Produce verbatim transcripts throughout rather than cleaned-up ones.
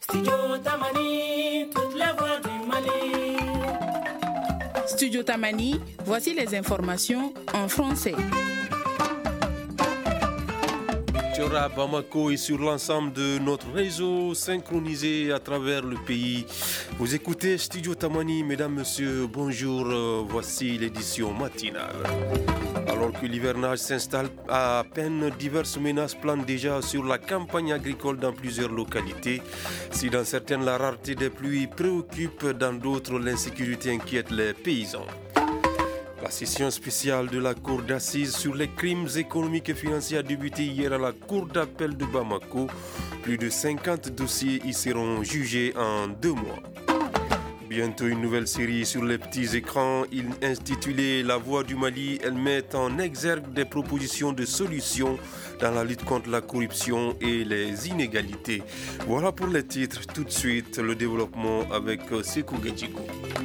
Studio Tamani, toute la voix du Mali. Studio Tamani, voici les informations en français. À Bamako et sur l'ensemble de notre réseau synchronisé à travers le pays. Vous écoutez Studio Tamani, mesdames, messieurs, bonjour, voici l'édition matinale. Alors que l'hivernage s'installe à peine, diverses menaces planent déjà sur la campagne agricole dans plusieurs localités. Si dans certaines la rareté des pluies préoccupe, dans d'autres l'insécurité inquiète les paysans. La session spéciale de la Cour d'assises sur les crimes économiques et financiers a débuté hier à la Cour d'appel de Bamako. Plus de cinquante dossiers y seront jugés en deux mois. Bientôt une nouvelle série sur les petits écrans, intitulée La Voix du Mali. Elle met en exergue des propositions de solutions dans la lutte contre la corruption et les inégalités. Voilà pour les titres. Tout de suite, le développement avec Sekou Gadjigo.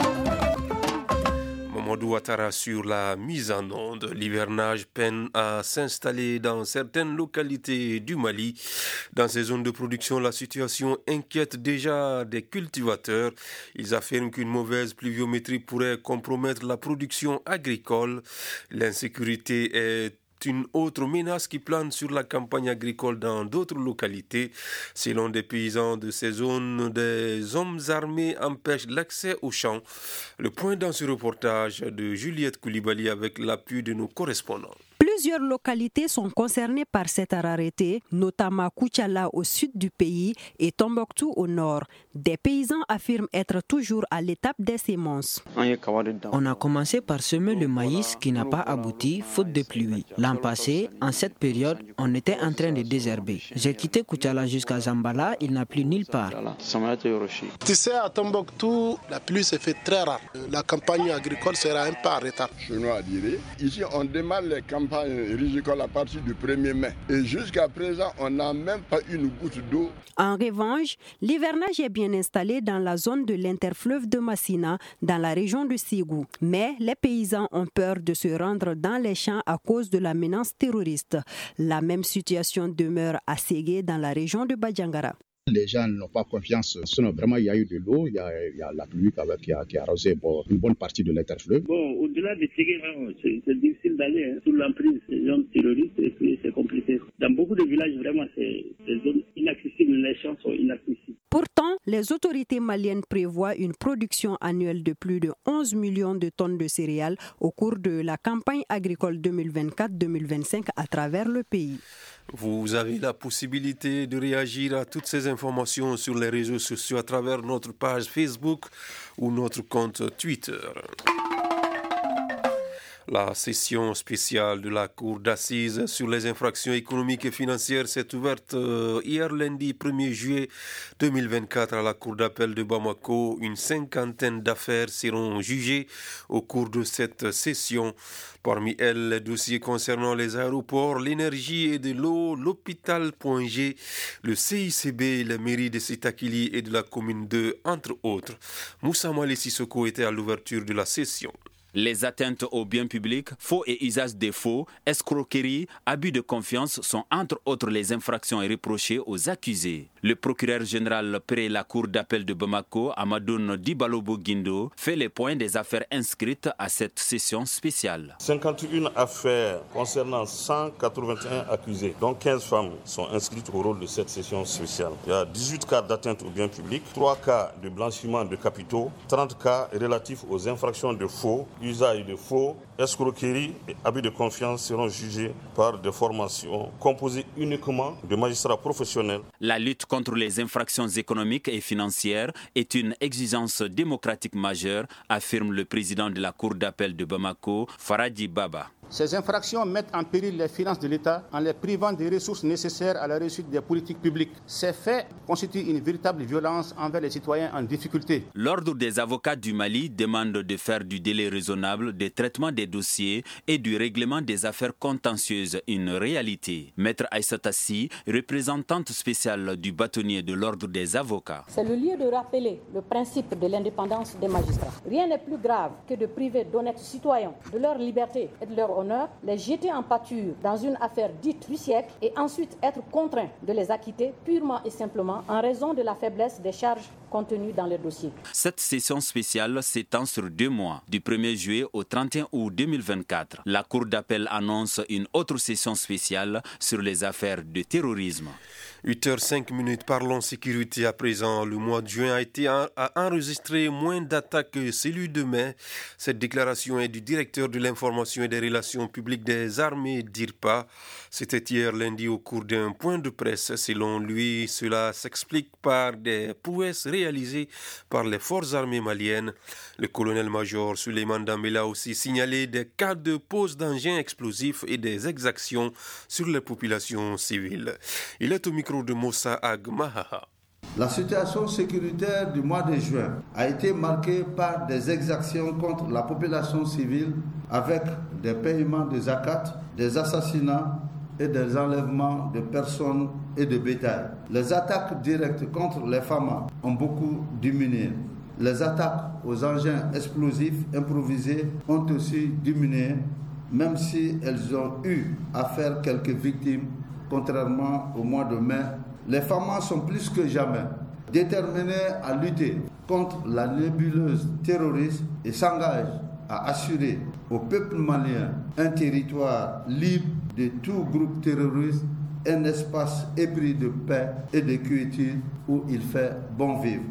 Mamadou Ouattara sur la mise en onde. L'hivernage peine à s'installer dans certaines localités du Mali. Dans ces zones de production, la situation inquiète déjà des cultivateurs. Ils affirment qu'une mauvaise pluviométrie pourrait compromettre la production agricole. L'insécurité est une autre menace qui plane sur la campagne agricole dans d'autres localités. Selon des paysans de ces zones, des hommes armés empêchent l'accès aux champs. Le point dans ce reportage de Juliette Koulibaly avec l'appui de nos correspondants. Plusieurs localités sont concernées par cette rareté, notamment Koutiala au sud du pays et Tombouctou au nord. Des paysans affirment être toujours à l'étape des semences. On a commencé par semer le maïs qui n'a pas abouti faute de pluie. L'an passé, en cette période, on était en train de désherber. J'ai quitté Koutiala jusqu'à Zambala, il n'a plu nulle part. Tu sais, à Tombouctou, la pluie se fait très rare. La campagne agricole sera un peu en retard. Ici, on démarre les campagnes agricole à partir du premier mai. Et jusqu'à présent, on n'a même pas une goutte d'eau. En revanche, l'hivernage est bien installé dans la zone de l'interfleuve de Massina, dans la région de Ségou. Mais les paysans ont peur de se rendre dans les champs à cause de la menace terroriste. La même situation demeure à Ségué, dans la région de Badjangara. Les gens n'ont pas confiance. Sinon, vraiment, il y a eu de l'eau, il y a, il y a la pluie qui a, qui a arrosé bon, une bonne partie de l'interfleuve. Bon, au-delà de Ségué, c'est, c'est difficile d'aller hein, sous l'emprise des zones terroristes et puis c'est compliqué. Dans beaucoup de villages, vraiment, c'est des zones inaccessibles, les champs sont inaccessibles. Pourtant, les autorités maliennes prévoient une production annuelle de plus de onze millions de tonnes de céréales au cours de la campagne agricole deux mille vingt-quatre deux mille vingt-cinq à travers le pays. Vous avez la possibilité de réagir à toutes ces informations sur les réseaux sociaux à travers notre page Facebook ou notre compte Twitter. La session spéciale de la Cour d'assises sur les infractions économiques et financières s'est ouverte hier lundi premier juillet deux mille vingt-quatre à la Cour d'appel de Bamako. Une cinquantaine d'affaires seront jugées au cours de cette session. Parmi elles, les dossiers concernant les aéroports, l'énergie et de l'eau, l'hôpital Point G, le C I C B, la mairie de Sitakili et de la commune deux, entre autres. Moussa Malé Sissoko était à l'ouverture de la session. Les atteintes aux biens publics, faux et usage des faux, escroquerie, abus de confiance sont entre autres les infractions reprochées aux accusés. Le procureur général près la cour d'appel de Bamako, Amadoun Dibalobo Guindo, fait les points des affaires inscrites à cette session spéciale. cinquante et une affaires concernant cent quatre-vingt-un accusés, dont quinze femmes sont inscrites au rôle de cette session spéciale. Il y a dix-huit cas d'atteinte aux biens publics, trois cas de blanchiment de capitaux, trente cas relatifs aux infractions de faux, usage de faux, escroquerie et abus de confiance seront jugés par des formations composées uniquement de magistrats professionnels. La lutte contre les infractions économiques et financières est une exigence démocratique majeure, affirme le président de la Cour d'appel de Bamako, Faradi Baba. Ces infractions mettent en péril les finances de l'État en les privant des ressources nécessaires à la réussite des politiques publiques. Ces faits constituent une véritable violence envers les citoyens en difficulté. L'Ordre des avocats du Mali demande de faire du délai raisonnable des traitements des dossiers et du règlement des affaires contentieuses une réalité. Maître Aïssata Sy, représentante spéciale du bâtonnier de l'Ordre des avocats. C'est le lieu de rappeler le principe de l'indépendance des magistrats. Rien n'est plus grave que de priver d'honnêtes citoyens de leur liberté et de leur honneur honneur, les jeter en pâture dans une affaire dite du siècle et ensuite être contraint de les acquitter purement et simplement en raison de la faiblesse des charges contenues dans les dossiers. Cette session spéciale s'étend sur deux mois, du premier juillet au trente et un août deux mille vingt-quatre. La Cour d'appel annonce une autre session spéciale sur les affaires de terrorisme. huit heures cinq minutes, parlons sécurité à présent. Le mois de juin a été a enregistré moins d'attaques que celui de mai. Cette déclaration est du directeur de l'information et des relations publiques des armées d'I R P A. C'était hier lundi au cours d'un point de presse. Selon lui, cela s'explique par des prouesses réalisées par les forces armées maliennes. Le colonel-major Souleymane Dambélé a aussi signalé des cas de pose d'engins explosifs et des exactions sur les populations civiles. Il est au micro de Moussa Ag Mahaha. La situation sécuritaire du mois de juin a été marquée par des exactions contre la population civile avec des paiements de zakat, des assassinats et des enlèvements de personnes et de bétail. Les attaques directes contre les femmes ont beaucoup diminué. Les attaques aux engins explosifs improvisés ont aussi diminué, même si elles ont eu à faire quelques victimes, contrairement au mois de mai. Les femmes sont plus que jamais déterminées à lutter contre la nébuleuse terroriste et s'engagent à assurer au peuple malien un territoire libre de tout groupe terroriste, un espace épris de paix et de quiétude où il fait bon vivre.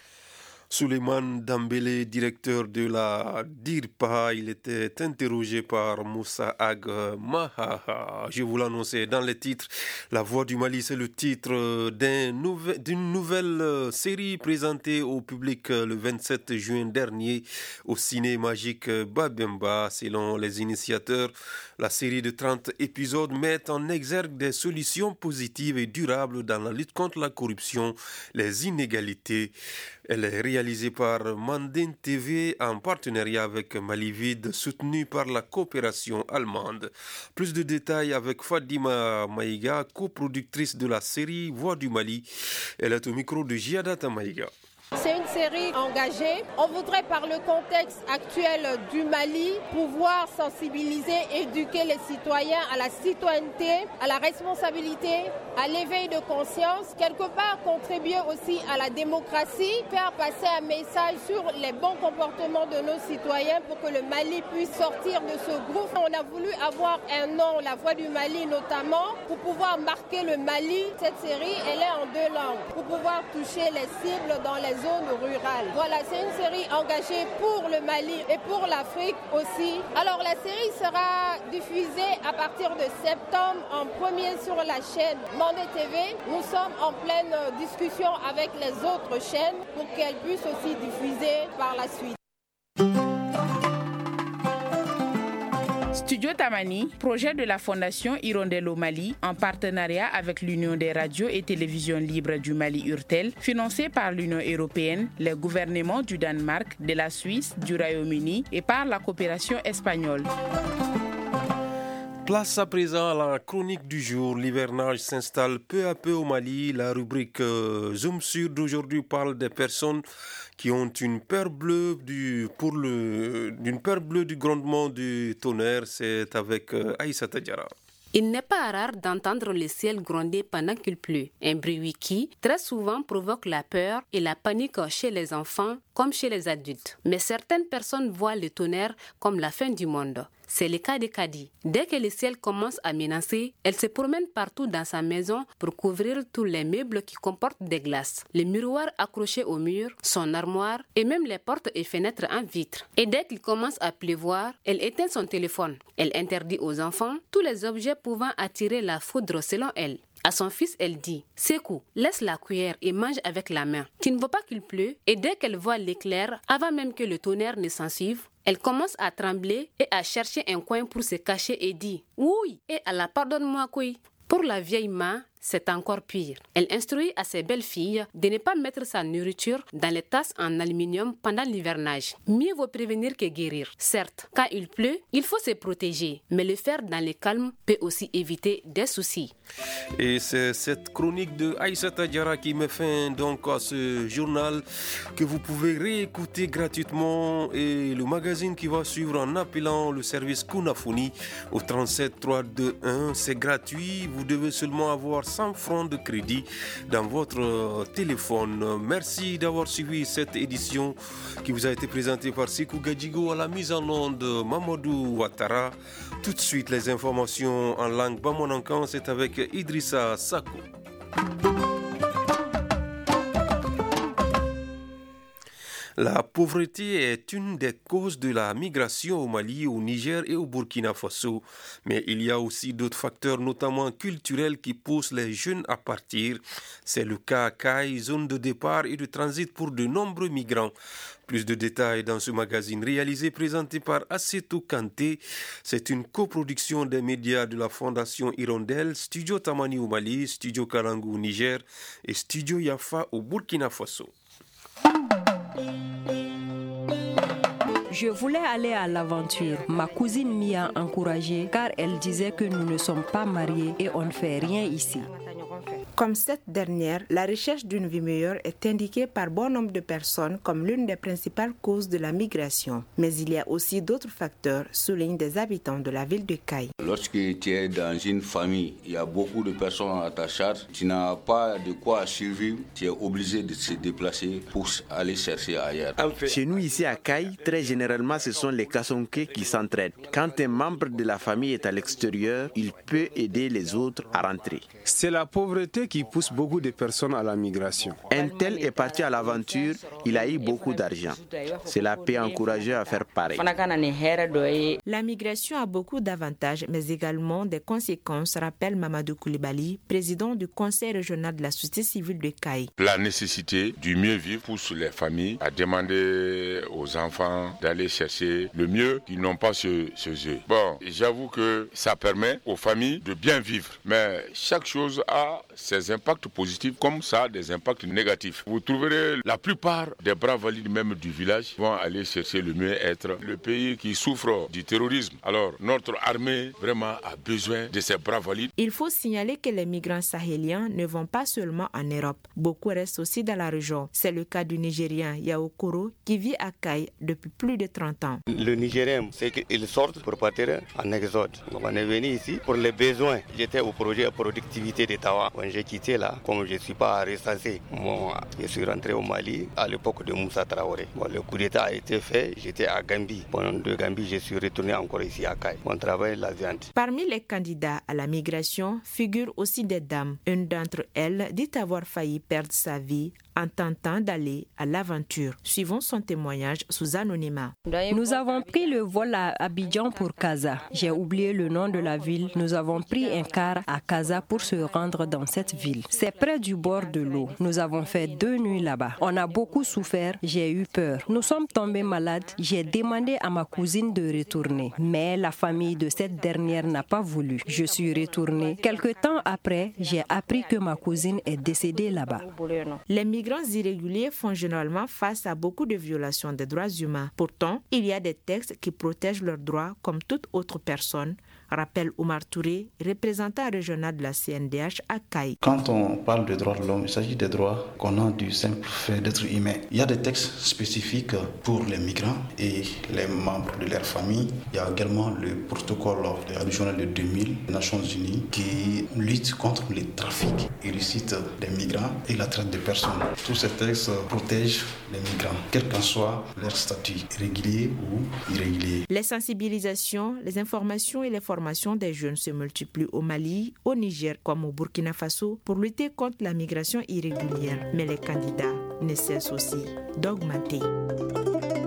Souleymane Dambélé, directeur de la D I R P A, il était interrogé par Moussa Ag Mahaha. Je vous l'annonçais dans les titres. La Voix du Mali, c'est le titre d'un nouvel, d'une nouvelle série présentée au public le vingt-sept juin dernier au Ciné Magique Babemba. Selon les initiateurs, la série de trente épisodes met en exergue des solutions positives et durables dans la lutte contre la corruption, les inégalités. Elle est réalisée par Mandin T V en partenariat avec Malivide, soutenue par la coopération allemande. Plus de détails avec Fadima Maïga, coproductrice de la série Voix du Mali. Elle est au micro de Giadata Maïga. C'est une série engagée. On voudrait, par le contexte actuel du Mali, pouvoir sensibiliser, éduquer les citoyens à la citoyenneté, à la responsabilité, à l'éveil de conscience, quelque part contribuer aussi à la démocratie, faire passer un message sur les bons comportements de nos citoyens pour que le Mali puisse sortir de ce gouffre. On a voulu avoir un nom, la Voix du Mali notamment, pour pouvoir marquer le Mali. Cette série, elle est en deux langues, pour pouvoir toucher les cibles dans les zones rurales. Voilà, c'est une série engagée pour le Mali et pour l'Afrique aussi. Alors la série sera diffusée à partir de septembre en premier sur la chaîne Mandé T V. Nous sommes en pleine discussion avec les autres chaînes pour qu'elles puissent aussi diffuser par la suite. Studio Tamani, projet de la Fondation Hirondelle au Mali, en partenariat avec l'Union des radios et télévisions libres du Mali U R T E L, financé par l'Union européenne, les gouvernements du Danemark, de la Suisse, du Royaume-Uni et par la coopération espagnole. Place à présent à la chronique du jour. L'hivernage s'installe peu à peu au Mali. La rubrique euh, Zoom Sur d'aujourd'hui parle des personnes qui ont une peur bleue du, pour le, d'une peur bleue du grondement du tonnerre. C'est avec euh, Aïssata Diarra. Il n'est pas rare d'entendre le ciel gronder pendant qu'il pleut, un bruit qui, très souvent, provoque la peur et la panique chez les enfants comme chez les adultes. Mais certaines personnes voient le tonnerre comme la fin du monde. C'est le cas de Kadi. Dès que le ciel commence à menacer, elle se promène partout dans sa maison pour couvrir tous les meubles qui comportent des glaces, les miroirs accrochés au mur, son armoire et même les portes et fenêtres en vitre. Et dès qu'il commence à pleuvoir, elle éteint son téléphone. Elle interdit aux enfants tous les objets pouvant attirer la foudre selon elle. À son fils, elle dit « Sekou, laisse la cuillère et mange avec la main. Tu ne vois pas qu'il pleut ?» Et dès qu'elle voit l'éclair, avant même que le tonnerre ne s'en suive, elle commence à trembler et à chercher un coin pour se cacher et dit « Oui !» et « Allah pardonne-moi, couille !» Pour la vieille Ma, c'est encore pire. Elle instruit à ses belles-filles de ne pas mettre sa nourriture dans les tasses en aluminium pendant l'hivernage. Mieux vaut prévenir que guérir. Certes, quand il pleut, il faut se protéger, mais le faire dans le calme peut aussi éviter des soucis. Et c'est cette chronique de Aïssata Diarra qui met fin donc à ce journal que vous pouvez réécouter gratuitement, et le magazine qui va suivre en appelant le service Kunafuni au trente-sept trois deux un. C'est gratuit, vous devez seulement avoir cent francs de crédit dans votre téléphone. Merci d'avoir suivi cette édition qui vous a été présentée par Sekou Gadjigo, à la mise en onde Mamadou Ouattara. Tout de suite les informations en langue bamanankan, c'est avec Idrissa Sako. La pauvreté est une des causes de la migration au Mali, au Niger et au Burkina Faso. Mais il y a aussi d'autres facteurs, notamment culturels, qui poussent les jeunes à partir. C'est le cas à Kay, zone de départ et de transit pour de nombreux migrants. Plus de détails dans ce magazine réalisé, présenté par Assetou Kanté. C'est une coproduction des médias de la Fondation Hirondelle, Studio Tamani au Mali, Studio Kalangu au Niger et Studio Yafa au Burkina Faso. Je voulais aller à l'aventure. Ma cousine m'y a encouragée car elle disait que nous ne sommes pas mariés et on ne fait rien ici. Comme cette dernière, la recherche d'une vie meilleure est indiquée par bon nombre de personnes comme l'une des principales causes de la migration. Mais il y a aussi d'autres facteurs, soulignent des habitants de la ville de Kay. Lorsque tu es dans une famille, il y a beaucoup de personnes à ta charge. Tu n'as pas de quoi survivre, tu es obligé de se déplacer pour aller chercher ailleurs. Chez nous ici à Kay, très généralement ce sont les Kassonké qui s'entraident. Quand un membre de la famille est à l'extérieur, il peut aider les autres à rentrer. C'est la pauvreté qui pousse beaucoup de personnes à la migration. Un tel est parti à l'aventure, il a eu beaucoup d'argent. Cela peut encourager à faire pareil. La migration a beaucoup d'avantages, mais également des conséquences, rappelle Mamadou Koulibaly, président du conseil régional de la société civile de Kay. La nécessité du mieux vivre pousse les familles à demander aux enfants d'aller chercher le mieux qu'ils n'ont pas chez eux. Bon, j'avoue que ça permet aux familles de bien vivre, mais chaque chose a ses impacts positifs comme ça a des impacts négatifs. Vous trouverez la plupart des bras valides même du village vont aller chercher le mieux-être. Le pays qui souffre du terrorisme, alors notre armée vraiment a besoin de ces bras valides. Il faut signaler que les migrants sahéliens ne vont pas seulement en Europe. Beaucoup restent aussi dans la région. C'est le cas du Nigérien Yaokoro qui vit à Kay depuis plus de trente ans. Le Nigérien, c'est qu'ils sortent pour partir en exode. Donc on est venu ici pour les besoins. J'étais au projet de productivité de Tawa. Quand j'ai quitté là, comme je ne suis pas recensé, moi, je suis rentré au Mali à l'époque de Moussa Traoré. Bon, le coup d'État a été fait, j'étais à Gambie. Pendant de Gambie, je suis retourné encore ici à Kay. On travaille la viande. Parmi les candidats à la migration figurent aussi des dames. Une d'entre elles dit avoir failli perdre sa vie en tentant d'aller à l'aventure. Suivons son témoignage sous anonymat. Nous avons pris le vol à Abidjan pour Casa. J'ai oublié le nom de la ville. Nous avons pris un car à Casa pour se rendre dans cette ville. C'est près du bord de l'eau. Nous avons fait deux nuits là-bas. On a beaucoup souffert. J'ai eu peur. Nous sommes tombés malades. J'ai demandé à ma cousine de retourner. Mais la famille de cette dernière n'a pas voulu. Je suis retournée. Quelque temps après, j'ai appris que ma cousine est décédée là-bas. Les migrants irréguliers font généralement face à beaucoup de violations des droits humains. Pourtant, il y a des textes qui protègent leurs droits comme toute autre personne, rappelle Oumar Touré, représentant régional de la C N D H à Kay. Quand on parle de droits de l'homme, il s'agit des droits qu'on a du simple fait d'être humain. Il y a des textes spécifiques pour les migrants et les membres de leur famille. Il y a également le protocole régional de deux mille des Nations Unies qui lutte contre les trafics illicites des migrants et la traite des personnes. Tous ces textes protègent les migrants, quel qu'en soit leur statut, régulier ou irrégulier. Les sensibilisations, les informations et les formations des jeunes se multiplient au Mali, au Niger comme au Burkina Faso pour lutter contre la migration irrégulière. Mais les candidats ne cessent aussi d'augmenter.